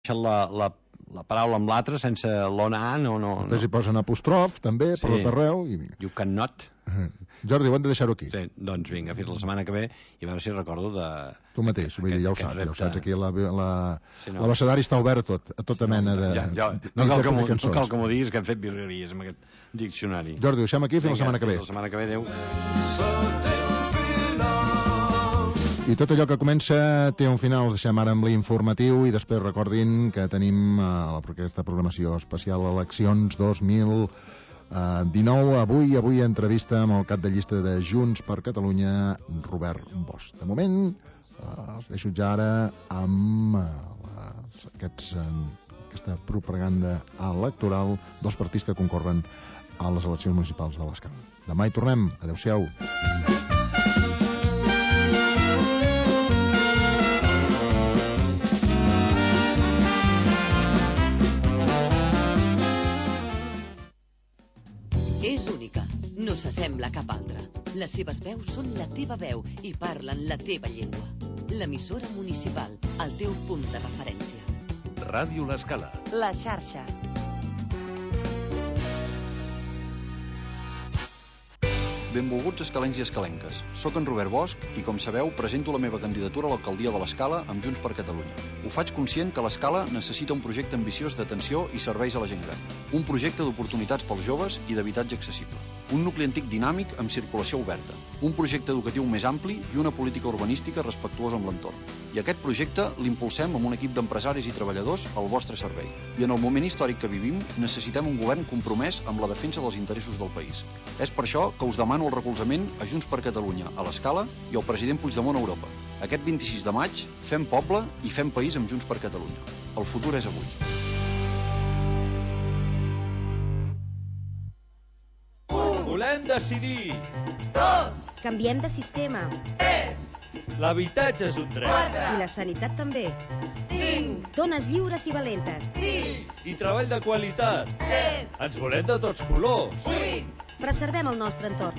la paraula amb l'altra sense l'ona no. Després hi posen apostrof, també, per tot arreu. You cannot. Jordi, ho hem de deixar-ho aquí. Sí, doncs vinga, fins la setmana que ve i a veure si recordo de... Tu mateix, vull dir, ja ho saps, aquí l'abecedari està obert a tota mena de... No cal que m'ho diguis, que hem fet virgueries amb aquest diccionari. Jordi, ho deixem aquí fins la setmana que ve. Fins la setmana que ve, adéu. I tot allò que comença té un final. Us deixem ara amb l'informatiu i després recordin que tenim aquesta programació especial Eleccions 2019. Avui entrevista amb el cap de llista de Junts per Catalunya, Robert Bosch. De moment, els deixo ja ara amb aquesta propaganda electoral dels partits que concorren a les eleccions municipals de l'Escala. Demà hi tornem. Adéu-siau. És única, no s'assembla a cap altra. Les seves veus són la teva veu i parlen la teva llengua. L'emissora municipal, el teu punt de referència. Ràdio L'Escala. La xarxa. Benvolguts escalencs i escalenques. Soc en Robert Bosch i, com sabeu, presento la meva candidatura a l'alcaldia de l'Escala amb Junts per Catalunya. Ho faig conscient que l'Escala necessita un projecte ambiciós d'atenció i serveis a la gent gran. Un projecte d'oportunitats pels joves i d'habitatge accessible. Un nucli antic dinàmic amb circulació oberta. Un projecte educatiu més ampli i una política urbanística respectuosa amb l'entorn. I aquest projecte l'impulsem amb un equip d'empresaris i treballadors al vostre servei. I en el moment històric que vivim necessitem un govern compromès amb la defensa dels interessos del país. És per això que us demano el recolzament a Junts per Catalunya a l'Escala i al president Puigdemont a Europa. Aquest 26 de maig fem poble i fem país amb Junts per Catalunya. El futur és avui. Volem decidir. 2. Canviem de sistema. 3. L'habitatge és un dret. 4. I la sanitat també. 5. Dones lliures i valentes. 6. I treball de qualitat. 7. Ens volem de tots colors. 8. Preservem el nostre entorn.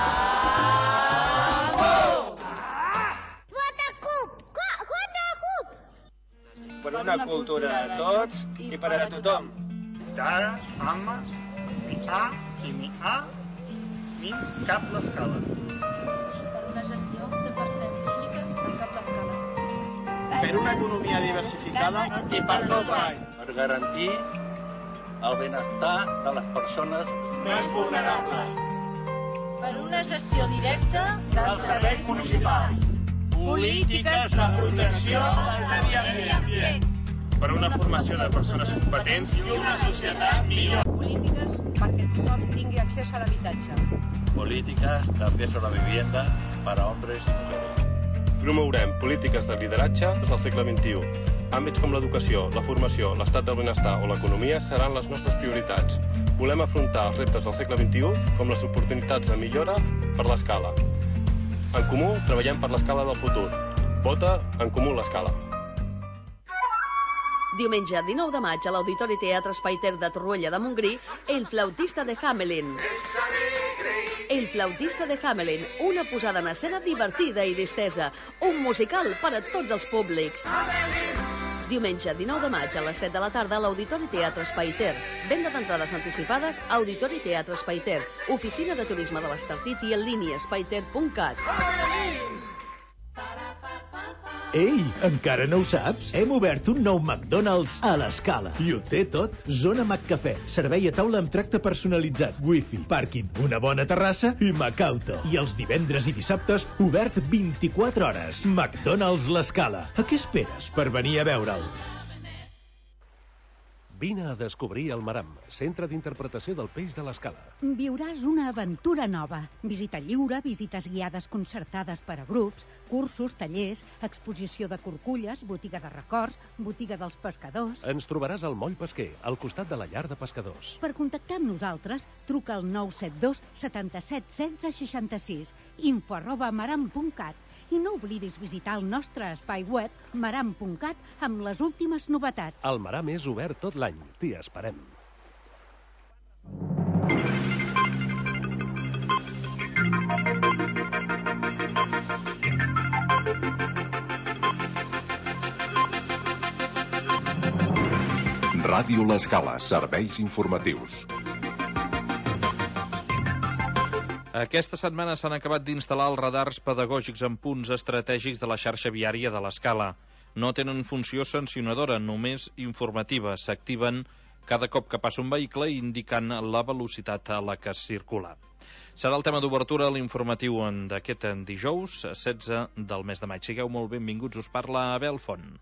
Vota CUP! Vota CUP! Per una cultura de tots i per a tothom. D'ara, amma, mi a i mi a, ni cap l'Escala. Per una gestió 100% pública en cap l'Escala. Per una economia diversificada i per tot l'any. Per garantir el benestar de les persones més vulnerables. Per una gestió directa dels serveis municipals. Polítiques de protecció del medi ambient. Per una formació de persones competents i una societat millor. Polítiques perquè tothom tingui accés a l'habitatge. Polítiques de acceso a la vivienda para hombres y mujeres. Promourem polítiques de lideratge del segle XXI. Àmbits com l'educació, la formació, l'estat del benestar o l'economia seran les nostres prioritats. Volem afrontar els reptes del segle XXI com les oportunitats de millora per l'Escala. En Comú treballem per l'Escala del futur. Vota En Comú l'Escala. Diumenge 19 de maig a l'Auditori Teatre Espai Ter de Torroella de Montgrí, El flautista de Hamelin. El flautista de Hamelin, una posada en escena divertida i distesa, un musical per a tots els públics. Diumenge 19 de maig a les 7 de la tarda a l'Auditori Teatre Espai Ter. Venda d'entrades anticipades a Auditori Teatre Espai Ter, oficina de turisme de l'Estartit i en línia espaiter.cat. Ei, encara no ho saps? Hem obert un nou McDonald's a l'Escala. I ho té tot. Zona McCafè, servei a taula amb tracte personalitzat, wifi, pàrquing, una bona terrassa i Macauto. I els divendres i dissabtes, obert 24 hores. McDonald's l'Escala. A què esperes per venir a veure'l? Vine a descobrir el Maram, centre d'interpretació del peix de l'Escala. Viuràs una aventura nova. Visita lliure, visites guiades concertades per a grups, cursos, tallers, exposició de corculles, botiga de records, botiga dels pescadors. Ens trobaràs al Moll Pesquer, al costat de la llar de pescadors. Per contactar amb nosaltres, truca al 972 77 16 66, info@maram.cat. I no oblidis visitar el nostre espai web maram.cat amb les últimes novetats. El Maram és obert tot l'any. T'hi esperem. Ràdio L'Escala, serveis informatius. Aquesta setmana s'han acabat d'instal·lar els radars pedagògics en punts estratègics de la xarxa viària de l'Escala. No tenen funció sancionadora, només informativa. S'activen cada cop que passa un vehicle indicant la velocitat a la que es circula. Serà el tema d'obertura a l'informatiu d'aquest dijous, 16 del mes de maig. Sigueu molt benvinguts, us parla Abel Font.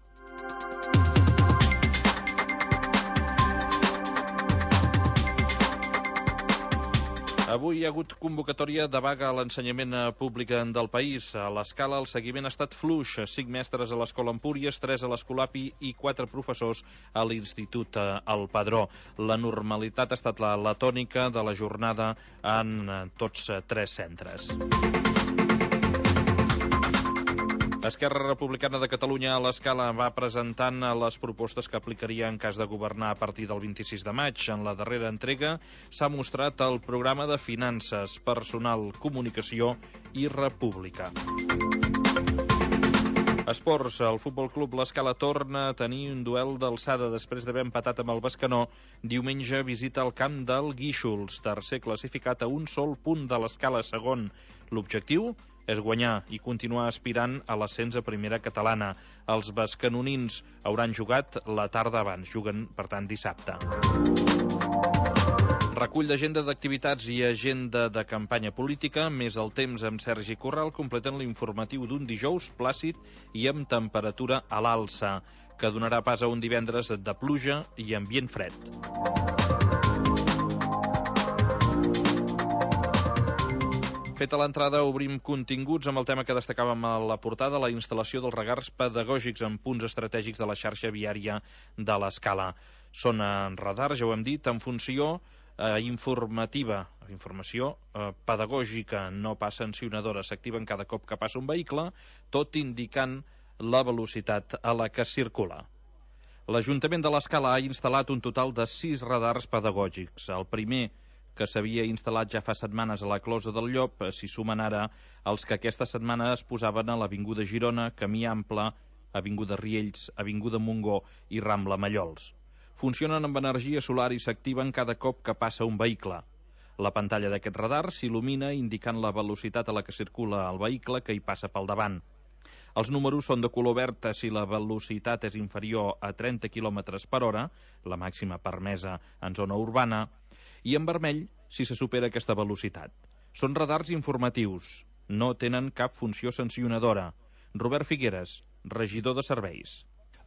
Avui hi ha hagut convocatòria de vaga a l'ensenyament públic del país. A l'Escala el seguiment ha estat fluix. 5 mestres a l'Escola Empúries, 3 a l'Escola API i 4 professors a l'Institut El Padró. La normalitat ha estat la tònica de la jornada en tots 3 centres. Esquerra Republicana de Catalunya a l'Escala va presentant les propostes que aplicaria en cas de governar a partir del 26 de maig. En la darrera entrega s'ha mostrat el programa de finances, personal, comunicació i república. Esports, el Futbol Club l'Escala torna a tenir un duel d'alçada després d'haver empatat amb el Bescanó. Diumenge visita el camp del Guíxols, tercer classificat a un sol punt de l'Escala segon. L'objectiu és guanyar i continuar aspirant a l'ascens a primera catalana. Els bescanonins hauran jugat la tarda abans, juguen, per tant, dissabte. Recull d'agenda d'activitats i agenda de campanya política, més el temps amb Sergi Corral, completen l'informatiu d'un dijous plàcid i amb temperatura a l'alça, que donarà pas a un divendres de pluja i ambient fred. Feta l'entrada, obrim continguts amb el tema que destacàvem a la portada, la instal·lació dels radars pedagògics en punts estratègics de la xarxa viària de l'Escala. Són radars, ja ho hem dit, en funció informativa, informació pedagògica, no pas sancionadora. S'activen cada cop que passa un vehicle, tot indicant la velocitat a la que circula. L'Ajuntament de l'Escala ha instal·lat un total de 6 radars pedagògics. El primer, que s'havia instal·lat ja fa setmanes a la Closa del Llop, s'hi sumen ara els que aquesta setmana es posaven a l'Avinguda Girona, Camí Ample, Avinguda Riells, Avinguda Montgó i Rambla Mallols. Funcionen amb energia solar i s'activen cada cop que passa un vehicle. La pantalla d'aquest radar s'il·lumina indicant la velocitat a la que circula el vehicle que hi passa pel davant. Els números són de color verd si la velocitat és inferior a 30 km per hora, la màxima permesa en zona urbana, i en vermell si se supera aquesta velocitat. Són radars informatius, no tenen cap funció sancionadora. Robert Figueres, regidor de serveis.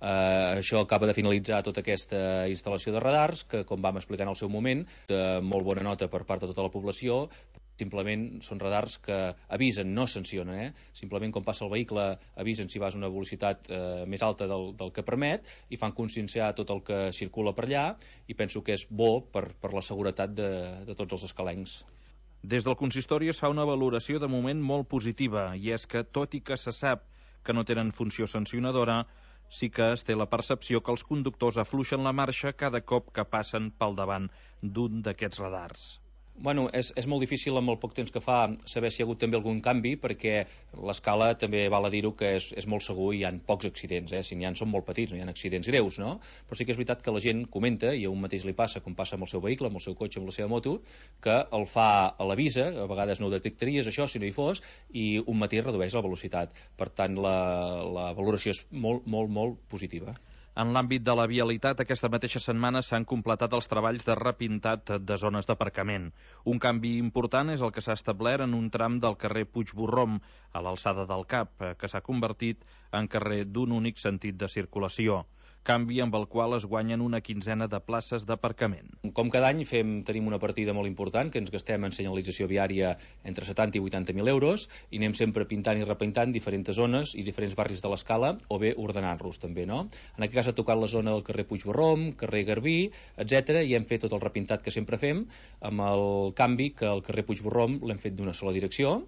Això acaba de finalitzar tota aquesta instal·lació de radars, que, com vam explicar en el seu moment, de molt bona nota per part de tota la població. Simplement són radars que avisen, no sancionen. Simplement, quan passa el vehicle, avisen si vas a una velocitat més alta del que permet i fan conscienciar tot el que circula per allà, i penso que és bo per la seguretat de tots els escalencs. Des del consistori es fa una valoració de moment molt positiva, i és que, tot i que se sap que no tenen funció sancionadora, sí que es té la percepció que els conductors afluixen la marxa cada cop que passen pel davant d'un d'aquests radars. Bueno, és molt difícil amb el poc temps que fa saber si hi ha hagut també algun canvi, perquè l'Escala també val a dir-ho que és molt segur i hi ha pocs accidents, si n'hi ha són molt petits, no hi ha accidents greus, no? Però sí que és veritat que la gent comenta, i a un mateix li passa com passa amb el seu vehicle, amb el seu cotxe, amb la seva moto, que el fa a l'avisa, a vegades no ho detectaries això si no hi fos, i un matí redueix la velocitat. Per tant, la valoració és molt, molt, molt positiva. En l'àmbit de la vialitat, aquesta mateixa setmana s'han completat els treballs de repintat de zones d'aparcament. Un canvi important és el que s'ha establert en un tram del carrer Puigborróm, a l'alçada del Cap, que s'ha convertit en carrer d'un únic sentit de circulació. Canvi amb el qual es guanyen una quinzena de places d'aparcament. Com cada any tenim una partida molt important, que ens gastem en senyalització viària entre 70 i 80.000 euros, i anem sempre pintant i repintant diferents zones i diferents barris de l'Escala, o bé ordenant-los també, no? En aquest cas ha tocat la zona del carrer Puigborróm, carrer Garbí, etc., i hem fet tot el repintat que sempre fem, amb el canvi que el carrer Puigborróm l'hem fet d'una sola direcció,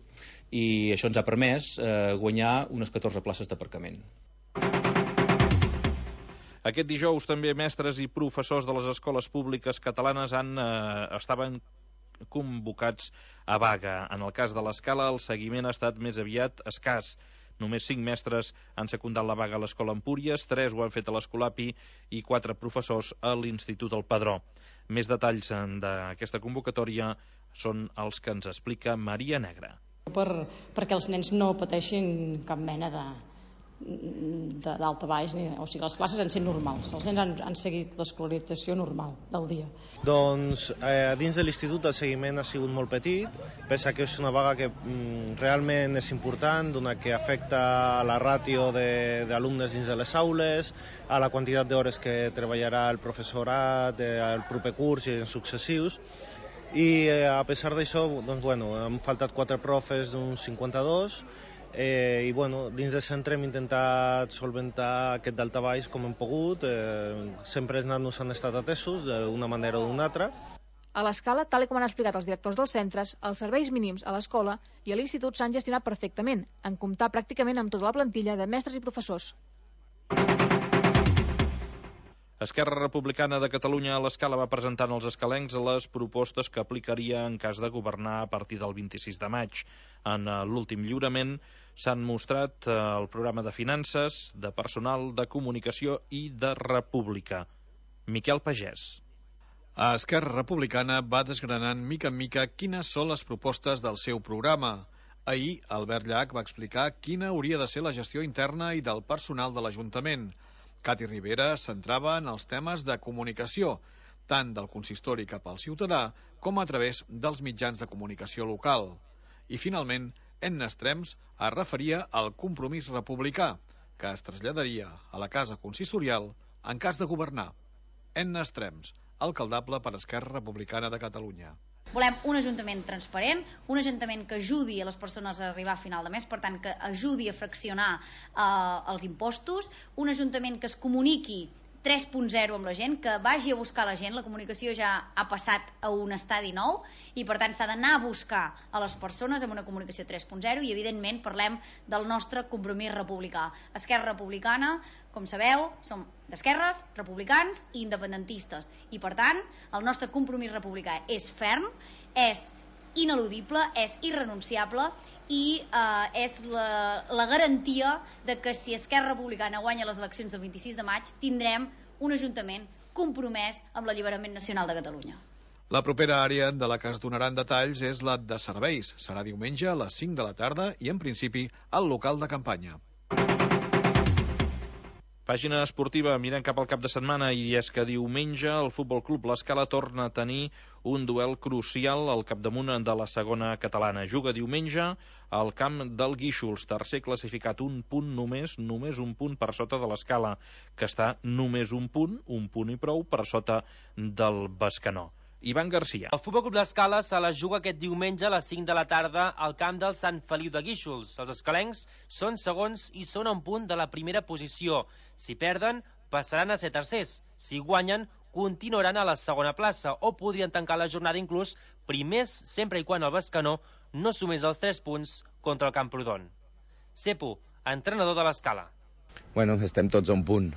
i això ens ha permès guanyar unes 14 places d'aparcament. Aquest dijous també mestres i professors de les escoles públiques catalanes estaven convocats a vaga. En el cas de l'Escala, el seguiment ha estat més aviat escàs. Només 5 mestres han secundat la vaga a l'Escola Empúries, 3 ho han fet a l'Escolapi i 4 professors a l'Institut El Padró. Més detalls d'aquesta convocatòria són els que ens explica Maria Negra. Perquè els nens no pateixin cap mena d'alta baix, o sigui, les classes han set normals, els nens han seguit l'escolarització normal del dia. Doncs dins de l'institut el seguiment ha sigut molt petit, pensa que és una vaga que realment és important, donat que afecta a la ràtio d'alumnes dins de les aules, a la quantitat d'hores que treballarà el professorat el proper curs i en successius. I a pesar d'això, doncs, han faltat 4 profes d'uns 52, i dins del centre hem intentat solventar aquest daltabaix com hem pogut. Sempre els nanos han estat atesos d'una manera o d'una altra. A l'escala, tal com han explicat els directors dels centres, els serveis mínims a l'escola i a l'institut s'han gestionat perfectament, en comptar pràcticament amb tota la plantilla de mestres i professors. Esquerra Republicana de Catalunya a l'Escala va presentar als escalencs les propostes que aplicaria en cas de governar a partir del 26 de maig. En l'últim lliurament s'han mostrat el programa de finances, de personal, de comunicació i de república. Miquel Pagès. Esquerra Republicana va desgranant mica en mica quines són les propostes del seu programa. Ahir, Albert Llach va explicar quina hauria de ser la gestió interna i del personal de l'Ajuntament. Cati Rivera centrava en els temes de comunicació, tant del consistori cap al ciutadà com a través dels mitjans de comunicació local. I, finalment, Enna Estrems es referia al compromís republicà, que es traslladaria a la casa consistorial en cas de governar. Enna Estrems, alcaldable per Esquerra Republicana de Catalunya. Volem un ajuntament transparent, un ajuntament que ajudi a les persones a arribar a final de mes, per tant, que ajudi a fraccionar els impostos, un ajuntament que es comuniqui 3.0 amb la gent, que vagi a buscar la gent. La comunicació ja ha passat a un estadi nou i per tant s'ha d'anar a buscar a les persones amb una comunicació 3.0 i evidentment parlem del nostre compromís republicà. Esquerra Republicana, com sabeu, som d'esquerres, republicans i independentistes i per tant el nostre compromís republicà és ferm, és ineludible, és irrenunciable i és la garantia de que si Esquerra Republicana guanya les eleccions del 26 de maig tindrem un ajuntament compromès amb l'alliberament nacional de Catalunya. La propera àrea de la que es donaran detalls és la de serveis. Serà diumenge a les 5 de la tarda i, en principi, al local de campanya. Pàgina esportiva, mirant cap al cap de setmana, i és que diumenge el Futbol Club L'Escala torna a tenir un duel crucial al capdamunt de la segona catalana. Juga diumenge al camp del Guíxols, tercer classificat, un punt només un punt per sota de l'Escala, que està només un punt i prou per sota del Bescanó. Ivan Garcia. El Futbol Club L'Escala se la juga aquest diumenge a les 5 de la tarda al camp del Sant Feliu de Guíxols. Els escalencs són segons i són a un punt de la primera posició. Si perden, passaran a ser tercers. Si guanyen, continuaran a la segona plaça o podrien tancar la jornada inclús primers sempre i quan el Bescanó no sumés els 3 punts contra el Camprodon. Cepo, entrenador de l'Escala. Bueno, estem tots a un punt.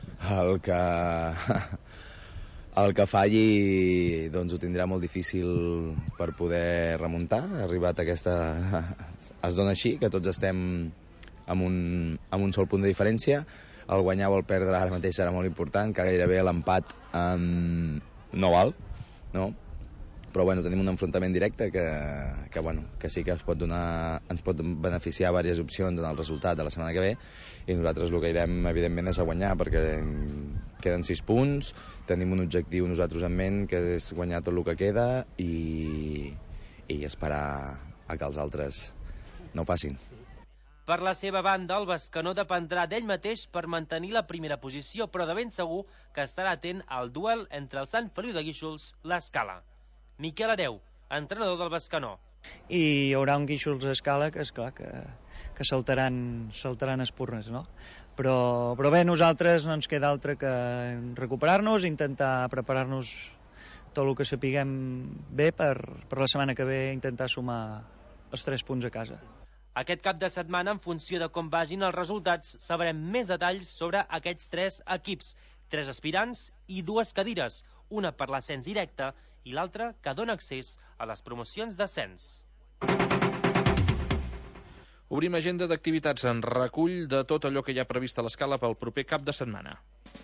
El que falli doncs ho tindrà molt difícil per poder remuntar. Ha arribat es dona així, que tots estem amb un sol punt de diferència. El guanyar o el perdre ara mateix serà molt important, que gairebé l'empat no val, no? Però tenim un enfrontament directe que sí que ens pot beneficiar diverses opcions en el resultat de la setmana que ve, i nosaltres el que irem evidentment és a guanyar, perquè queden 6 punts, tenim un objectiu nosaltres en ment, que és guanyar tot el que queda i esperar a que els altres no ho facin. Per la seva banda, el Bescanó dependrà d'ell mateix per mantenir la primera posició, però de ben segur que estarà atent al duel entre el Sant Feliu de Guíxols i l'Escala. Miquel Hereu, entrenador del Bescanó. I hi haurà un Guíxols-Escala que, esclar, que saltaran espurnes, no? Però bé, nosaltres no ens queda altre que recuperar-nos, intentar preparar-nos tot el que sapiguem bé per la setmana que ve intentar sumar els 3 punts a casa. Aquest cap de setmana, en funció de com vagin els resultats, sabrem més detalls sobre aquests 3 equips, 3 aspirants i 2 cadires, una per l'ascens directe i l'altra que dona accés a les promocions d'ascens. Obrim agenda d'activitats en recull de tot allò que hi ha previst a l'Escala pel proper cap de setmana.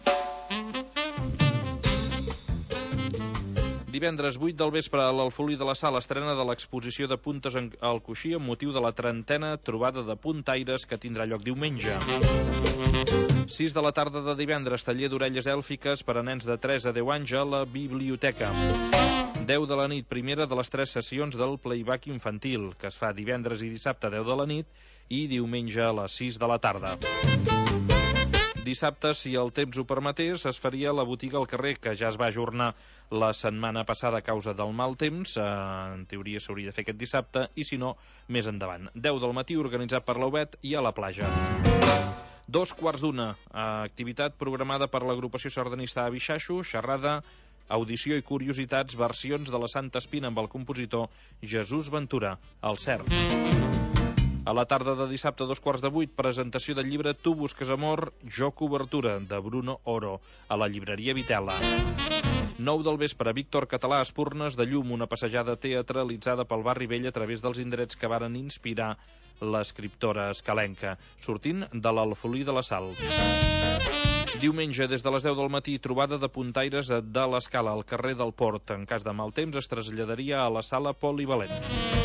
Divendres 8 del vespre a l'Alfolí de la Sal, estrena de l'exposició de puntes al coixí amb motiu de la 30a trobada de puntaires que tindrà lloc diumenge. 6 de la tarda de divendres, taller d'orelles èlfiques per a nens de 3 a 10 anys a la biblioteca. 10 de la nit, primera de les 3 sessions del playback infantil, que es fa divendres i dissabte a 10 de la nit i diumenge a les 6 de la tarda. Dissabte, si el temps ho permetés, es faria la botiga al carrer, que ja es va ajornar la setmana passada a causa del mal temps. En teoria s'hauria de fer aquest dissabte, i si no, més endavant. 10 del matí, organitzat per l'Obet i a la platja. 2:15, activitat programada per l'agrupació sardanista Abixaixo, xerrada, audició i curiositats, versions de la Santa Espina amb el compositor Jesús Ventura, al CERN. A la tarda de dissabte, 7:15, presentació del llibre Tu busques amor, jo cobertura, de Bruno Oro, a la llibreria Vitela. 9 del vespre, Víctor Català, Espurnes de Llum, una passejada teatralitzada pel barri vell a través dels indrets que varen inspirar l'escriptora escalenca, sortint de l'Alfolí de la Sal. Diumenge, des de les 10 del matí, trobada de puntaires de l'Escala al carrer del Port. En cas de mal temps, es traslladaria a la sala polivalent.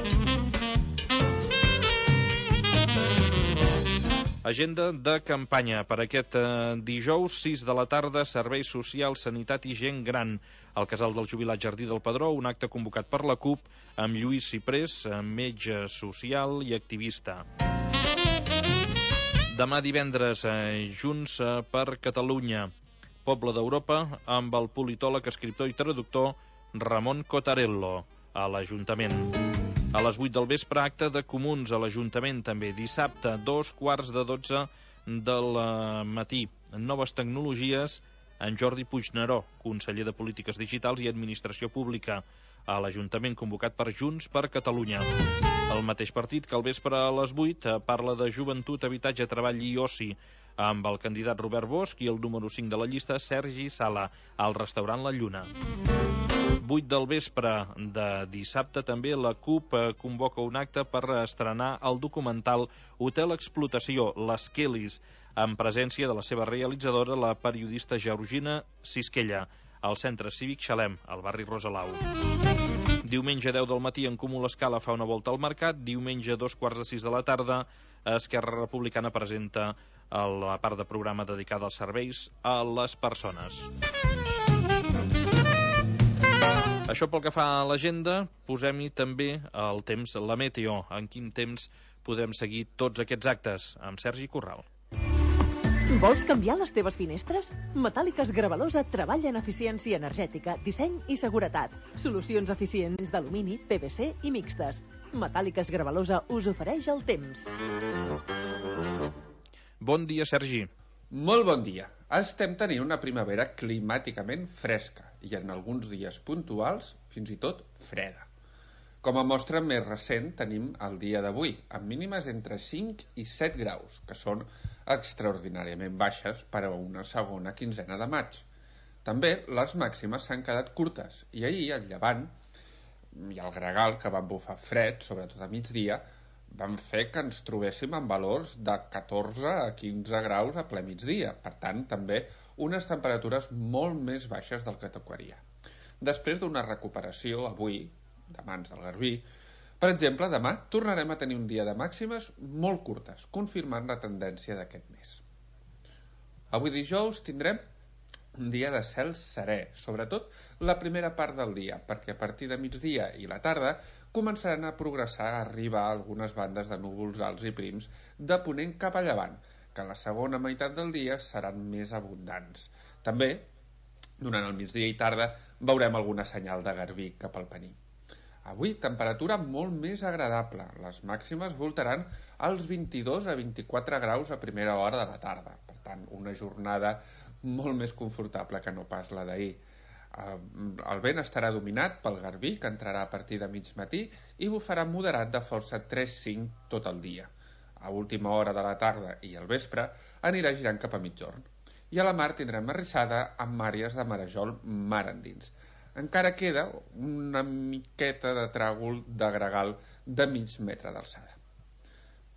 Agenda de campanya per aquest dijous, 6 de la tarda, Serveis Socials, Sanitat i Gent Gran. Al Casal del Jubilat Jardí del Pedró, un acte convocat per la CUP amb Lluís Ciprés, metge social i activista. Demà divendres, Junts per Catalunya, Poble d'Europa, amb el politòleg, escriptor i traductor Ramon Cotarello, a l'Ajuntament. A les 8 del vespre, acte de Comuns a l'Ajuntament també. Dissabte, 2:15 del matí. Noves tecnologies, en Jordi Puigneró, conseller de Polítiques Digitals i Administració Pública, a l'Ajuntament, convocat per Junts per Catalunya. El mateix partit que al vespre a les 8 parla de joventut, habitatge, treball i oci, amb el candidat Robert Bosch i el número 5 de la llista, Sergi Sala, al restaurant La Lluna. 8 del vespre de dissabte també la CUP convoca un acte per estrenar el documental Hotel Explotació, les Kellys, en presència de la seva realitzadora, la periodista Georgina Sisquella, al Centre Cívic Xalem, al barri Rosalau. Diumenge 10 del matí, en Comú l'Escala fa una volta al mercat. Diumenge 5:45 de la tarda, Esquerra Republicana presenta la part de programa dedicada als serveis a les persones. Això pel que fa a l'agenda. Posem-hi també el temps, la meteo. En quin temps podem seguir tots aquests actes? Amb Sergi Corral. Vols canviar les teves finestres? Metàl·liques Gravalosa treballa en eficiència energètica, disseny i seguretat. Solucions eficients d'alumini, PVC i mixtes. Metàl·liques Gravalosa us ofereix el temps. Bon dia, Sergi. Molt bon dia. Estem tenint una primavera climàticament fresca i en alguns dies puntuals fins i tot freda. Com a mostra més recent tenim el dia d'avui, amb mínimes entre 5 i 7 graus, que són extraordinàriament baixes per a una segona quinzena de maig. També les màximes s'han quedat curtes i ahir el llevant i el gregal, que van bufar fred, sobretot a migdia, van fer que ens trobéssim en valors de 14 a 15 graus a ple migdia. Per tant, també unes temperatures molt més baixes del que tocaria. Després d'una recuperació avui, de mans del Garbí, per exemple, demà tornarem a tenir un dia de màximes molt curtes, confirmant la tendència d'aquest mes. Avui dijous tindrem un dia de cel serè, sobretot la primera part del dia, perquè a partir de migdia i la tarda començaran a progressar a arribar algunes bandes de núvols alts i prims de ponent cap a llevant, que en la segona meitat del dia seran més abundants. També, durant el migdia i tarda, veurem alguna senyal de garbí cap al Pení. Avui, temperatura molt més agradable. Les màximes voltaran als 22 a 24 graus a primera hora de la tarda. Per tant, una jornada molt més confortable que no pas la d'ahir. El vent estarà dominat pel garbí, que entrarà a partir de mig matí, i bufarà moderat de força 3-5 tot el dia. A última hora de la tarda i al vespre anirà girant cap a migjorn. I a la mar tindrem arrissada amb àrees de marejol mar endins. Encara queda una miqueta de tràgol de gregal de mig metre d'alçada.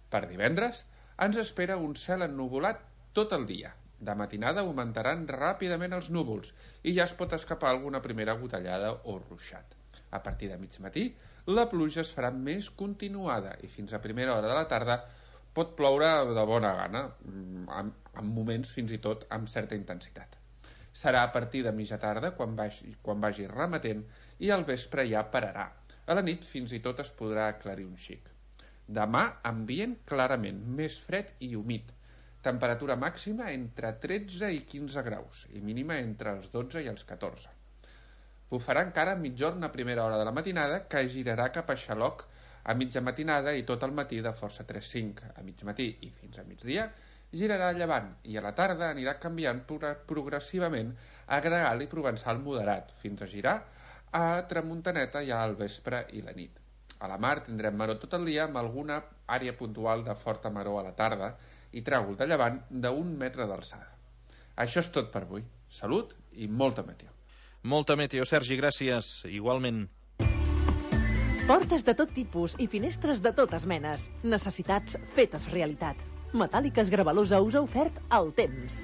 Per divendres ens espera un cel ennuvolat tot el dia. De matinada augmentaran ràpidament els núvols i ja es pot escapar alguna primera gotellada o ruixat. A partir de mig matí, la pluja es farà més continuada i fins a primera hora de la tarda pot ploure de bona gana, en moments fins i tot amb certa intensitat. Serà a partir de mitja tarda quan vagi remetent i al vespre ja pararà. A la nit fins i tot es podrà aclarir un xic. Demà ambient clarament més fred i humit. Temperatura màxima entre 13 i 15 graus i mínima entre els 12 i els 14. Bufarà encara migjorn a primera hora de la matinada, que girarà cap a Xaloc a mitja matinada i tot el matí de força 3-5. A mig matí i fins a migdia girarà a llevant i a la tarda anirà canviant progressivament a gregal i provençal moderat, fins a girar a tramuntaneta ja al vespre i la nit. A la mar tindrem maror tot el dia amb alguna àrea puntual de forta maror a la tarda i tràgol de llevant d'1 metre d'alçada. Això és tot per avui. Salut i molta meteo. Molta meteo, Sergi, gràcies. Igualment. Portes de tot tipus i finestres de totes menes. Necessitats fetes realitat. Metàl·liques Gravelosa us ha ofert el temps.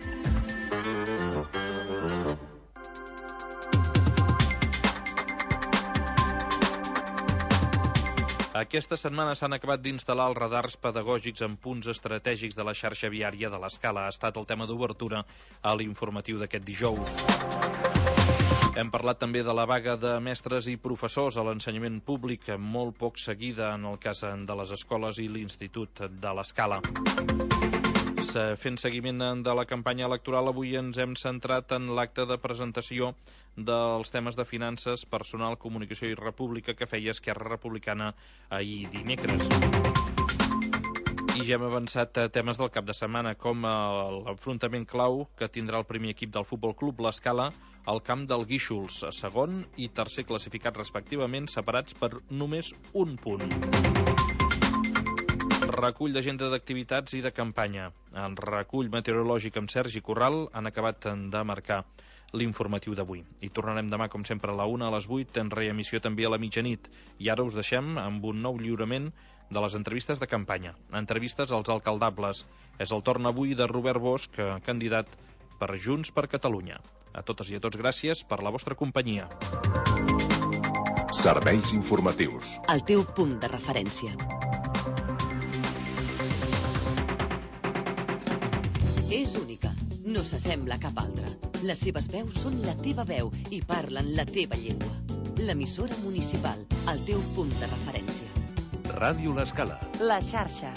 Aquesta setmana s'han acabat d'instal·lar els radars pedagògics en punts estratègics de la xarxa viària de l'Escala. Ha estat el tema d'obertura a l'informatiu d'aquest dijous. Hem parlat també de la vaga de mestres i professors a l'ensenyament públic, molt poc seguida en el cas de les escoles i l'Institut de l'Escala. Fent seguiment de la campanya electoral, avui ens hem centrat en l'acte de presentació dels temes de finances, personal, comunicació i república que feia Esquerra Republicana ahir dimecres. I ja hem avançat a temes del cap de setmana, com l'enfrontament clau que tindrà el primer equip del Futbol Club l'Escala al camp del Guíxols, segon i tercer classificat respectivament, separats per només un punt. Recull d'agenda d'activitats i de campanya. El recull meteorològic amb Sergi Corral han acabat de marcar l'informatiu d'avui. I tornarem demà, com sempre, a la 1, a les 8, en reemissió també a la mitjanit. I ara us deixem amb un nou lliurament de les entrevistes de campanya. Entrevistes als alcaldables. És el torn avui de Robert Bosch, candidat per Junts per Catalunya. A totes i a tots, gràcies per la vostra companyia. Serveis informatius. El teu punt de referència. És única, no s'assembla a cap altra. Les seves veus són la teva veu i parlen la teva llengua. L'emissora municipal, el teu punt de referència. Ràdio l'Escala. La xarxa.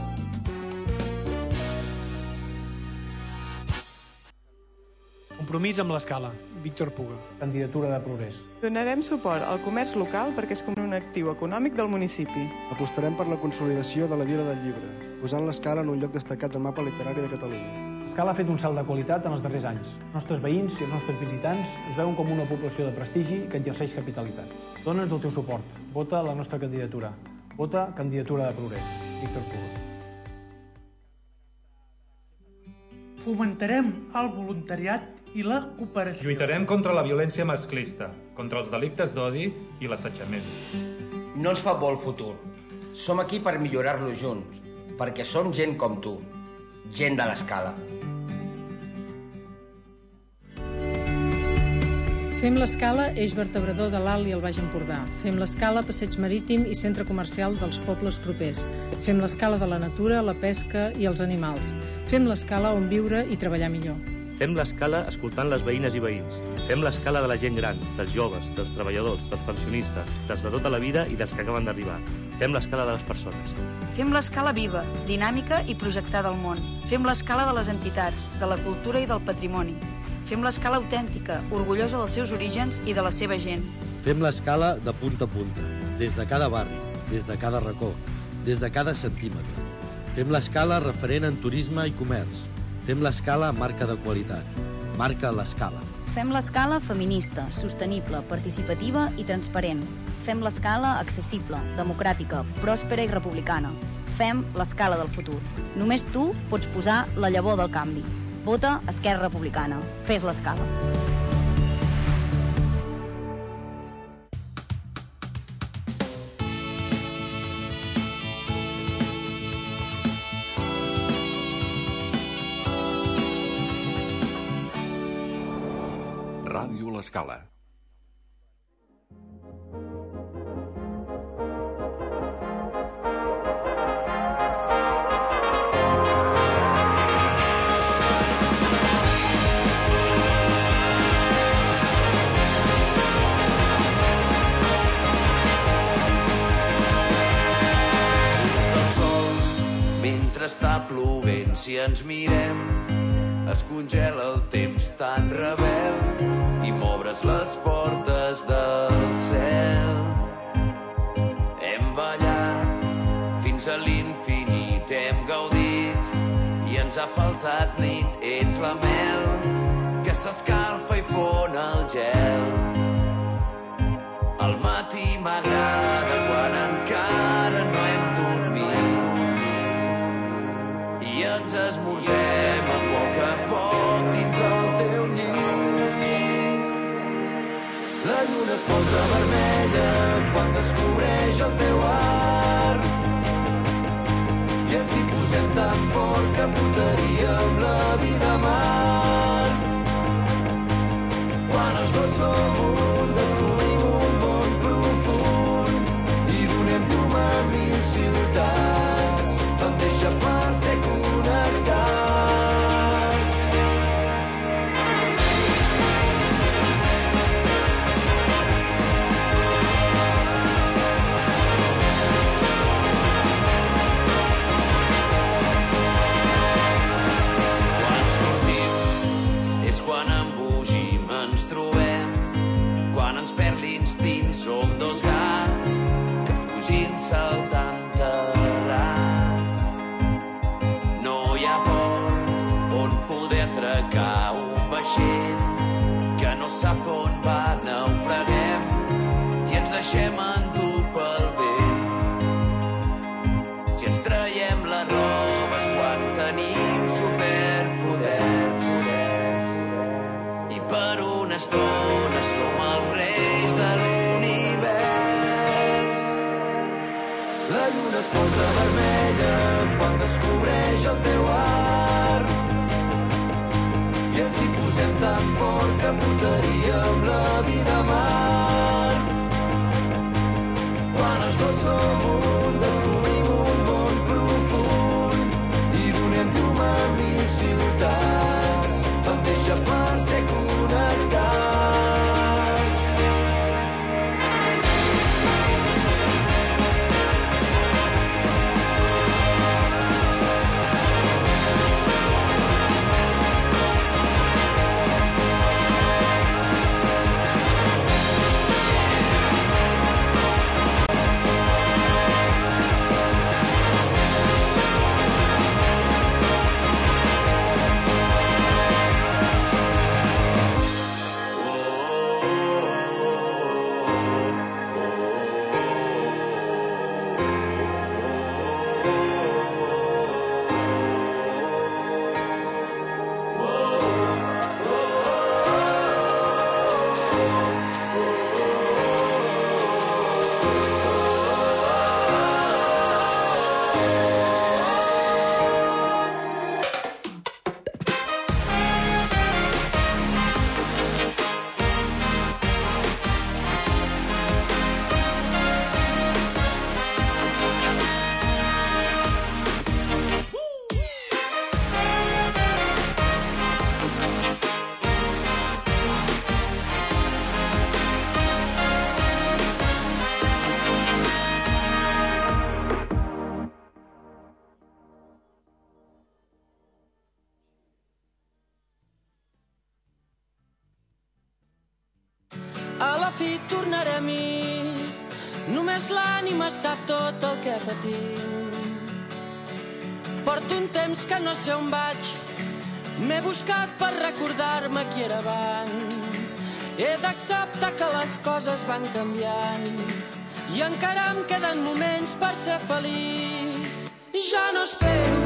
Compromís amb l'Escala. Víctor Puga. Candidatura de Progrés. Donarem suport al comerç local perquè és com un actiu econòmic del municipi. Apostarem per la consolidació de la Vila del Llibre, posant l'Escala en un lloc destacat del mapa literari de Catalunya. L'Escala ha fet un salt de qualitat en els darrers anys. Els nostres veïns i els nostres visitants es veuen com una població de prestigi que exerceix capitalitat. Dóna'ns el teu suport. Vota la nostra candidatura. Vota Candidatura de Progrés. Víctor Puga. Fomentarem el voluntariat i la cooperació. Lluitarem contra la violència masclista, contra els delictes d'odi i l'assetjament. No ens fa por el futur. Som aquí per millorar-lo junts, perquè som gent com tu, gent de l'Escala. Fem l'Escala eix vertebrador de l'Alt i el Baix Empordà. Fem l'Escala passeig marítim i centre comercial dels pobles propers. Fem l'Escala de la natura, la pesca i els animals. Fem l'Escala on viure i treballar millor. Fem l'Escala escoltant les veïnes i veïns. Fem l'Escala de la gent gran, dels joves, dels treballadors, dels pensionistes, dels de tota la vida i dels que acaben d'arribar. Fem l'Escala de les persones. Fem l'Escala viva, dinàmica i projectada al món. Fem l'Escala de les entitats, de la cultura i del patrimoni. Fem l'Escala autèntica, orgullosa dels seus orígens i de la seva gent. Fem l'Escala de punta a punta, des de cada barri, des de cada racó, des de cada centímetre. Fem l'Escala referent en turisme i comerç. Fem l'Escala marca de qualitat. Marca l'Escala. Fem l'Escala feminista, sostenible, participativa i transparent. Fem l'Escala accessible, democràtica, pròspera i republicana. Fem l'Escala del futur. Només tu pots posar la llavor del canvi. Vota Esquerra Republicana. Fes l'Escala. Escala. Està plovent, si ens mirem, es congela el temps tan rebel i m'obres les portes del cel. Hem ballat fins a l'infinit, hem gaudit i ens ha faltat nit. Ets la mel que s'escalfa i fon el gel. Al matí m'agrada quan encara no hem dormit i ens esmorzem a poc dins el teu llit. La lluna es posa vermella quan descobreix el teu art i ens hi posem tan fort que portaríem la vida a mar. Quan els dos som un, descobrim un món profund i donem llum a 1000 ciutats. Em deixa pas ser connectats. Quan sortim és quan embogim, ens trobem. Quan ens perd l'instint som dos gats que fugint saltant terrats. No hi ha port on poder atracar un vaixell que no sap on va, naufraguem i ens deixem endur pel vent. Si ens traiem les robes quan tenim superpoder i per una estona som els reis de l'univers. La lluna es posa vermella quan descobreix el teu art i ens hi posem tan fort que portaríem la vida a mar. Quan els dos som un, descobrim un món profund i donem llum a 1000 ciutats. Em deixa pas ser connectats. A la fi tornarem-hi, només l'ànima sap tot el que patim. Porto un temps que no sé on vaig, m'he buscat per recordar-me qui era abans. He d'acceptar que les coses van canviant i encara em queden moments per ser feliç. Ja no espero